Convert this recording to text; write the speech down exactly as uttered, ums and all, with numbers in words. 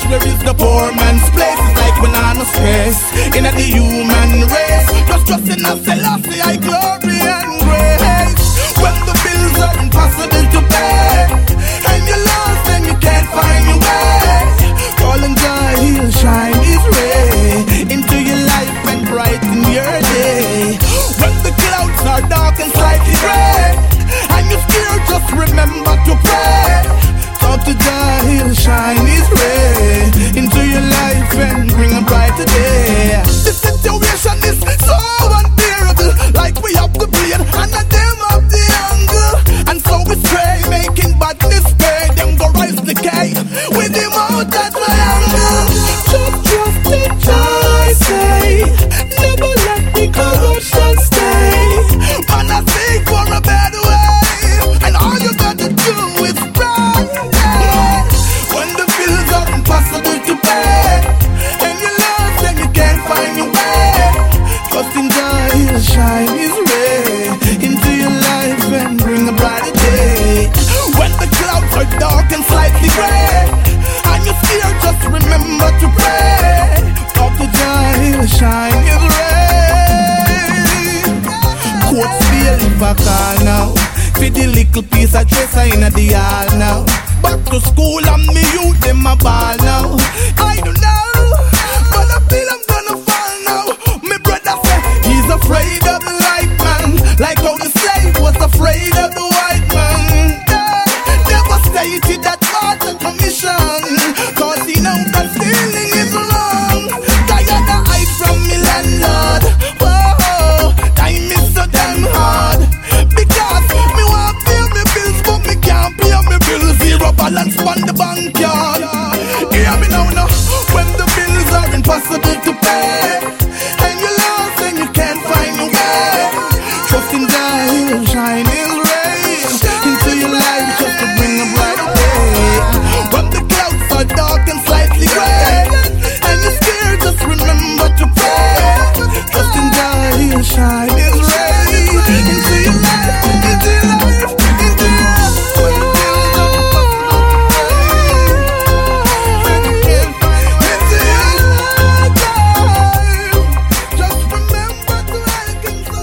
where is the poor man's place? It's like when I'm no space in the human race. Just trust in us, Selassie, I glory and grace. When the bills are impossible to pay, and you're lost and you can't find your way, call and Jah, he'll shine his ray into your life and brighten your day. When the clouds are dark and slightly gray, and you're scared, just remember to pray. Talk to Jah, he'll shine his ray into your life and bring a brighter day. The situation is so unbearable, like we have the blade and a them of the angle, and so we stray, making badness pay. Them go rise the cake with him out that triangle. Just trust in Jah, I say, never let the corruption stay. Man, I seek for a better way, and all you gotta do is pray. When the bills are impossible to pay, and you lost and you can't find your way, trust in Jah, he'll shine his ray into your life and bring a brighter day. When the clouds are dark and slightly gray, and you're scared, just remember to pray. Talk to Jah, he'll shine his ray. Quotes feel if I call now, for the little piece of dresser in the hall now. Back to school and me youth them a ball now.